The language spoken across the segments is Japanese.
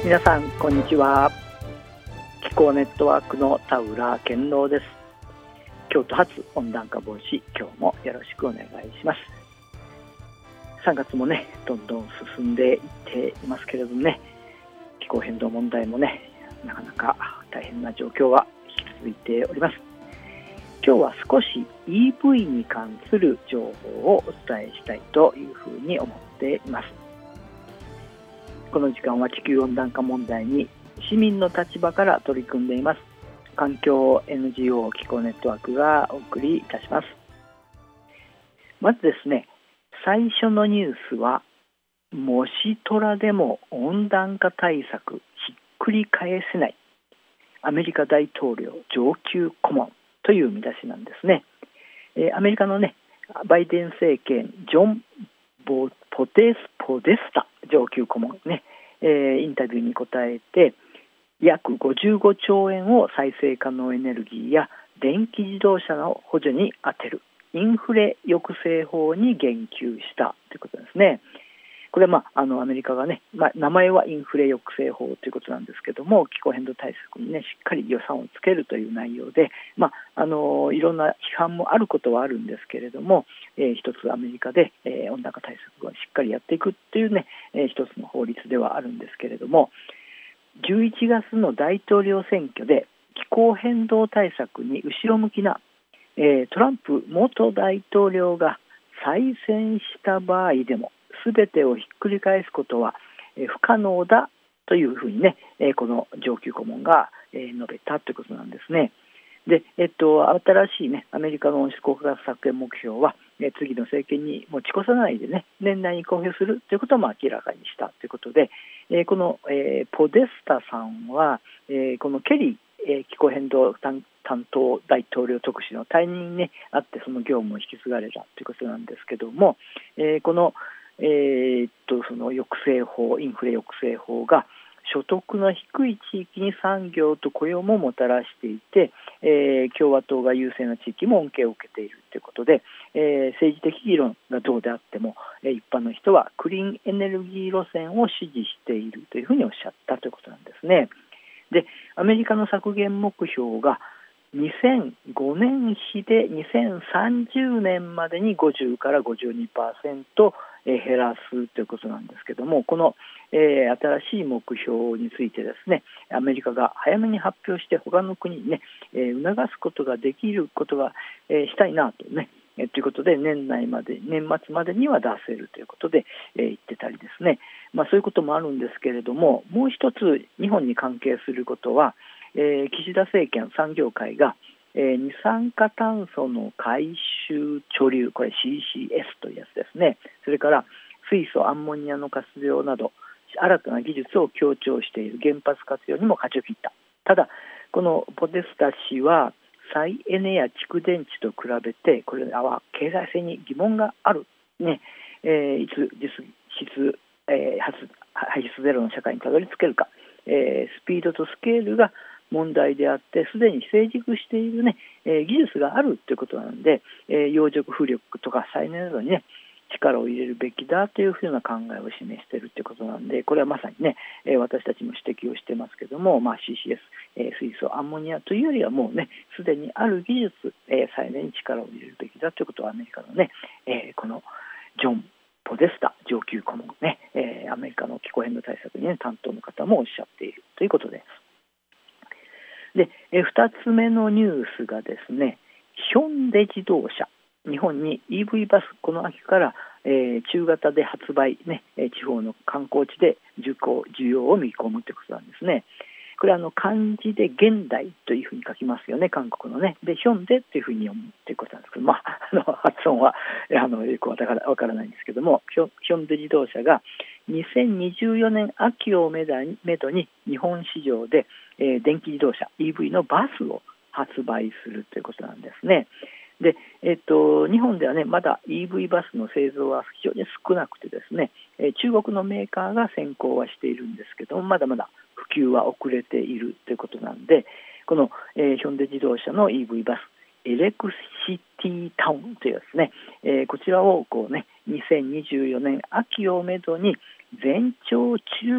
皆さんこんにちは。気候ネットワークの田浦健郎です。京都発温暖化防止、今日もよろしくお願いします。3月もねどんどん進んでいっていますけれどもね、気候変動問題もねなかなか大変な状況は引き続いております。今日は少し EV に関する情報をお伝えしたいというふうに思っています。この時間は地球温暖化問題に市民の立場から取り組んでいます環境 NGO 気候ネットワークがお送りいたします。まずですね、最初のニュースはもしトラでも温暖化対策ひっくり返せない、アメリカ大統領上級顧問という見出しなんですね。アメリカのねバイデン政権ジョン・ポデスタ上級顧問ね、インタビューに答えて約55兆円を再生可能エネルギーや電気自動車の補助に充てるインフレ抑制法に言及したということですね。これはアメリカがね、名前はインフレ抑制法ということなんですけども、気候変動対策にねしっかり予算をつけるという内容で、いろんな批判もあることはあるんですけれども、一つアメリカで、温暖化対策をしっかりやっていくっていうね、一つの法律ではあるんですけれども、11月の大統領選挙で気候変動対策に後ろ向きな、トランプ元大統領が再選した場合でも全てをひっくり返すことは不可能だというふうにね、この上級顧問が述べたということなんですね。で、新しいねアメリカの温室効果ガス削減目標は次の政権に持ち越さないでね年内に公表するということも明らかにしたということで、この、ポデスタさんは、このケリー、気候変動担当大統領特使の退任に、ね、あってその業務を引き継がれたということなんですけども、このその抑制法、インフレ抑制法が所得の低い地域に産業と雇用ももたらしていて、共和党が優勢な地域も恩恵を受けているということで、政治的議論がどうであっても、一般の人はクリーンエネルギー路線を支持しているというふうにおっしゃったということなんですね。で、アメリカの削減目標が2005年比で2030年までに50から 52% 減らすということなんですけども、この、新しい目標についてですね、アメリカが早めに発表して他の国にね、促すことができることが、したいなとね、ということで年末までには出せるということで、言ってたりですね、そういうこともあるんですけれども、もう一つ日本に関係することは、岸田政権産業界が、二酸化炭素の回収貯留、これ CCS というやつですね。それから水素アンモニアの活用など新たな技術を強調している原発活用にも舵を切った。ただこのポデスタ氏は再エネや蓄電池と比べてこれは経済性に疑問がある、ね、いつ排出ゼロの社会にたどり着けるか、スピードとスケールが問題であってすでに成熟している、ね、技術があるということなので、洋上風力とか再エネなどに、ね、力を入れるべきだというふうな考えを示しているということなので、これはまさにね、私たちも指摘をしてますけども、CCS、水素アンモニアというよりはもうねすでにある技術、再エネに力を入れるべきだということはアメリカのね、このジョン・ポデスタ上級顧問ね、アメリカの気候変動対策に、ね、担当の方もおっしゃっているということです。で、2つ目のニュースがですね、ヒョンデ自動車、日本に EV バスこの秋から、中型で発売、ね、地方の観光地で需要を見込むということなんですね。これは漢字で現代というふうに書きますよね、韓国のね。でヒョンデというふうに読むということなんですけど、発音はよくわからないんですけども、ヒョンデ自動車が2024年秋をめどに日本市場で、電気自動車 EV のバスを発売するということなんですね。で、日本ではねまだ EV バスの製造は非常に少なくてですね、中国のメーカーが先行はしているんですけども、まだまだ普及は遅れているということなんで、この、ヒョンデ自動車の EV バスエレクシテ T タウンというですね、こちらをこうね2024年秋をめどに全長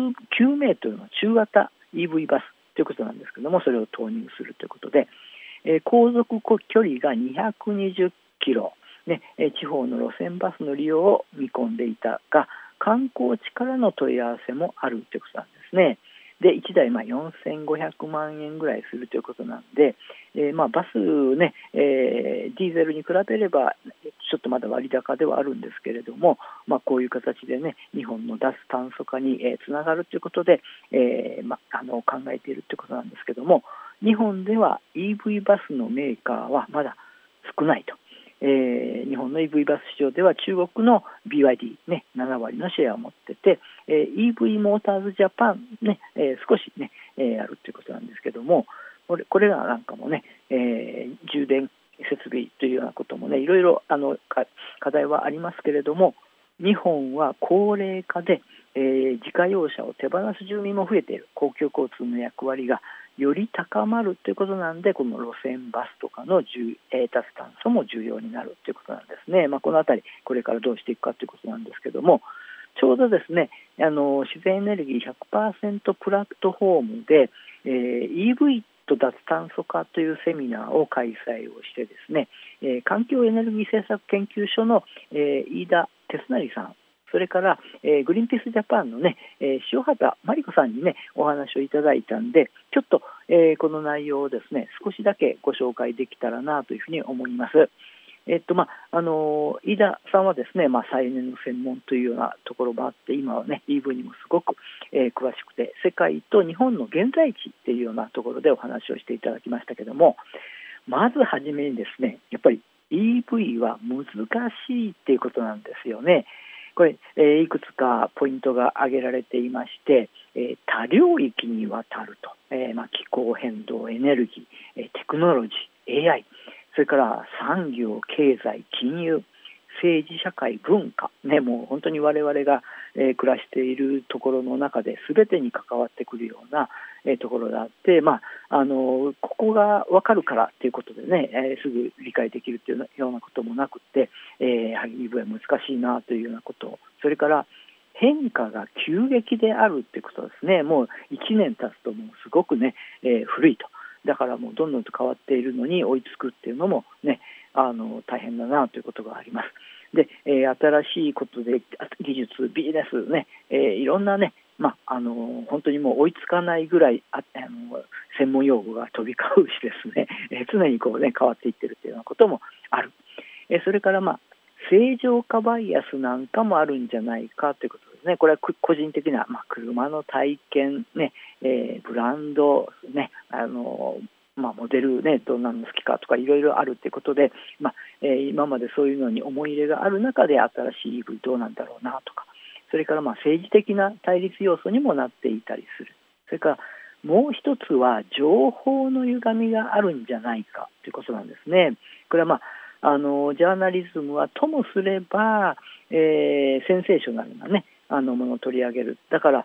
9メートルの中型 EV バスということなんですけども、それを投入するということで、航続距離が220キロ、ね、地方の路線バスの利用を見込んでいたが、観光地からの問い合わせもあるということなんですね。で1台4500万円ぐらいするということなんで、バスね、ディーゼルに比べればちょっとまだ割高ではあるんですけれども、こういう形でね日本の脱炭素化につながるということで、考えているということなんですけども、日本では EV バスのメーカーはまだ少ないと。日本の EV バス市場では中国の BYD、ね、7割のシェアを持ってて、EV モーターズジャパン、ね少し、ねあるということなんですけども、これらなんかもね、充電設備というようなこともねいろいろ課題はありますけれども、日本は高齢化で、自家用車を手放す住民も増えている。公共交通の役割がより高まるということなんで、この路線バスとかの脱炭素も重要になるということなんですね。このあたりこれからどうしていくかということなんですけども、ちょうどですね自然エネルギー 100% プラットフォームで、EV と脱炭素化というセミナーを開催をしてですね、環境エネルギー政策研究所の、飯田哲成さん、それから、グリーンピースジャパンのね、塩畑真理子さんにねお話をいただいたんで、ちょっと、この内容をですね少しだけご紹介できたらなというふうに思います。飯田さんはですね、再エネの専門というようなところもあって、今はね EV にもすごく、詳しくて、世界と日本の現在地っていうようなところでお話をしていただきましたけども、まずはじめにですね、やっぱり EV は難しいっていうことなんですよね。これ、いくつかポイントが挙げられていまして、多領域にわたると、気候変動、エネルギー、テクノロジー、AI、それから産業、経済、金融、政治、社会、文化、ね、もう本当に我々が、暮らしているところの中で全てに関わってくるような、ところがあって、ここが分かるからということでね、すぐ理解できるというようなこともなくて、やはり EV は難しいなというようなこと、それから変化が急激であるということですね。もう1年経つともうすごくね、古いと。だからもうどんどんと変わっているのに追いつくっていうのもね、大変だなということがあります。で、新しいことで技術、ビジネスね、いろんなね、本当にもう追いつかないぐらい専門用語が飛び交うしですね、常にこうね変わっていっているというようなこともある。それから正常化バイアスなんかもあるんじゃないかということですね。これは個人的な、車の体験、ねブランド、ねモデル、ね、どんなの好きかとかいろいろあるということで、今までそういうのに思い入れがある中で新しい EV どうなんだろうなとか、それから政治的な対立要素にもなっていたりする。それからもう一つは情報の歪みがあるんじゃないかということなんですね。これはジャーナリズムはともすれば、センセーショナルなねものを取り上げる。だから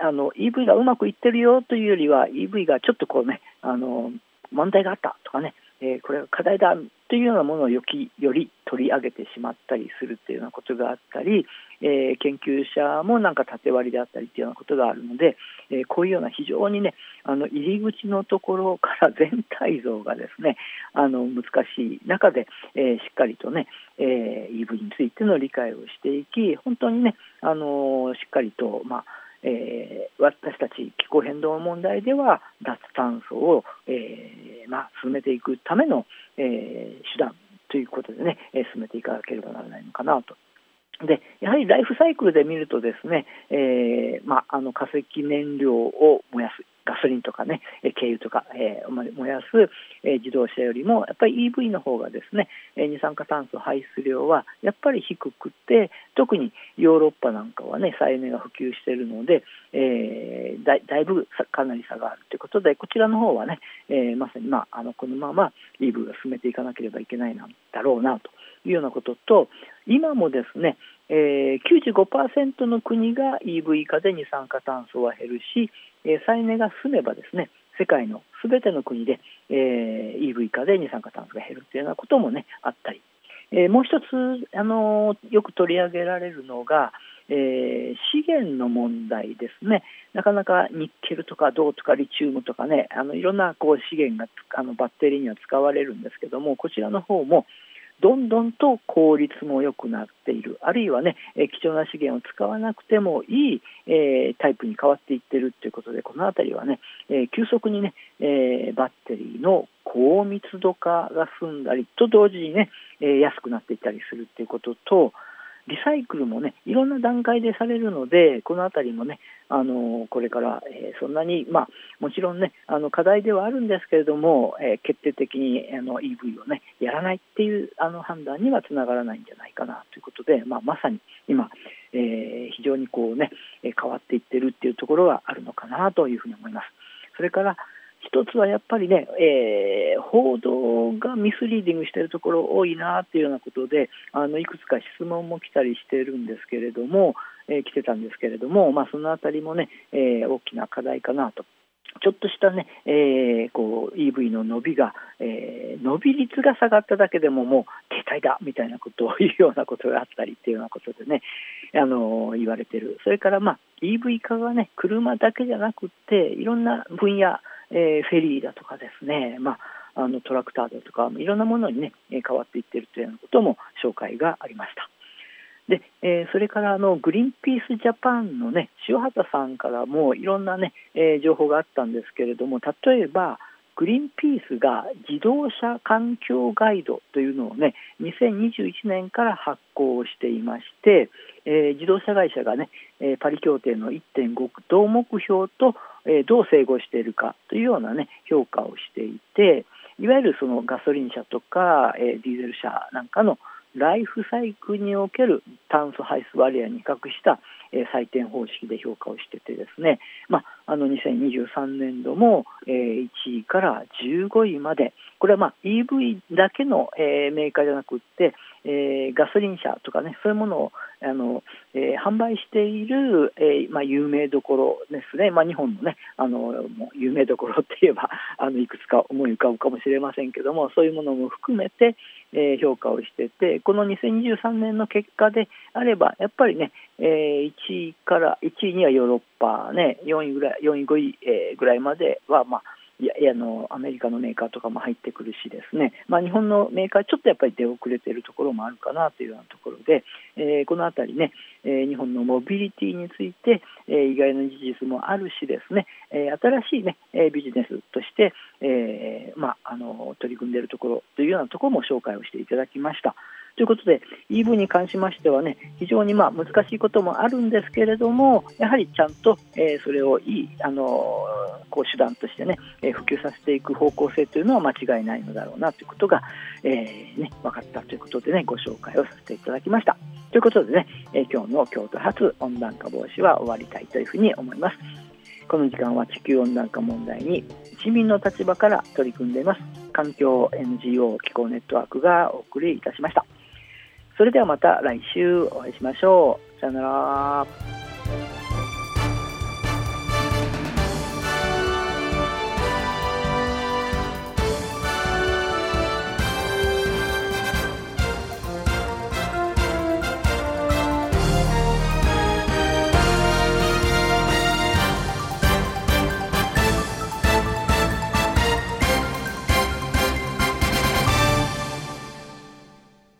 EV がうまくいってるよというよりは EV がちょっとこうね問題があったとかね、これが課題だというようなものをより取り上げてしまったりするというようなことがあったり、研究者もなんか縦割りであったりというようなことがあるので、こういうような非常にね入り口のところから全体像がですね難しい中で、しっかりとね、EV についての理解をしていき、本当にねしっかりと私たち気候変動問題では脱炭素を、進めていくための、手段ということでね、進めていかなければならないのかなと。でやはりライフサイクルで見るとですね、化石燃料を燃やすガソリンとかね、軽油とか、燃やす、自動車よりもやっぱり EV の方がですね、二酸化炭素排出量はやっぱり低くて、特にヨーロッパなんかはね再エネが普及しているので、だいぶかなり差があるということで、こちらの方はね、まさにこのまま EV を進めていかなければいけないだろうなというようなことと、今もですね、95% の国が EV 化で二酸化炭素は減るし、再エネが進めばですね世界のすべての国で、EV 化で二酸化炭素が減るというようなこともねあったりもう一つよく取り上げられるのが、資源の問題ですね。なかなかニッケルとか銅とかリチウムとかね、いろんな資源がバッテリーには使われるんですけども、こちらの方もどんどんと効率も良くなっている、あるいはね、貴重な資源を使わなくてもいい、タイプに変わっていっているということで、このあたりはね、急速にね、バッテリーの高密度化が進んだりと同時にね、安くなっていったりするということと、リサイクルもね、いろんな段階でされるので、このあたりもね、これから、そんなに、もちろんね、課題ではあるんですけれども、決定的にEV をね、やらないっていう判断にはつながらないんじゃないかなということで、まさに今、非常に変わっていってるっていうところがあるのかなというふうに思います。それから一つはやっぱりね、報道がミスリーディングしているところ多いなというようなことで、いくつか質問も来たりしているんですけれども、来てたんですけれども、そのあたりもね、大きな課題かなと。ちょっとしたね、EV の伸びが、伸び率が下がっただけでももう停滞だみたいなことを言うようなことがあったりっていうようなことでね、言われている。それからEV 化がね、車だけじゃなくっていろんな分野、フェリーだとかですね、トラクターだとかいろんなものにね変わっていっているというようなことも紹介がありました。で、それからグリーンピースジャパンのね塩畑さんからもいろんなね、情報があったんですけれども、例えばグリーンピースが自動車環境ガイドというのをね2021年から発行していまして、自動車会社がねパリ協定の 1.5 同目標と、どう整合しているかというようなね評価をしていて、いわゆるそのガソリン車とか、ディーゼル車なんかのライフサイクルにおける炭素排出割合に比較した、採点方式で評価をしててですね、2023年度も、1位から15位まで、これはEV だけの、メーカーじゃなくって、ガソリン車とかね、そういうものを販売している、有名どころですね、日本のねもう有名どころって言えばいくつか思い浮かぶかもしれませんけども、そういうものも含めて、評価をしてて、この2023年の結果であればやっぱりね、1位にはヨーロッパね、4位5位、ぐらいまではアメリカのメーカーとかも入ってくるしですね、日本のメーカーちょっとやっぱり出遅れているところもあるかなというようなところで、このあたりね、日本のモビリティについて、意外な事実もあるしですね、新しいね、ビジネスとして、取り組んでいるところというようなところも紹介をしていただきました。ということで EV に関しましてはね、非常に難しいこともあるんですけれども、やはりちゃんと、それをいい手段としてね、普及させていく方向性というのは間違いないのだろうなということが、分かったということでね、ご紹介をさせていただきました。ということでね、今日の京都発温暖化防止は終わりたいというふうに思います。この時間は地球温暖化問題に市民の立場から取り組んでいます環境 NGO 気候ネットワークがお送りいたしました。それではまた来週お会いしましょう。さよなら。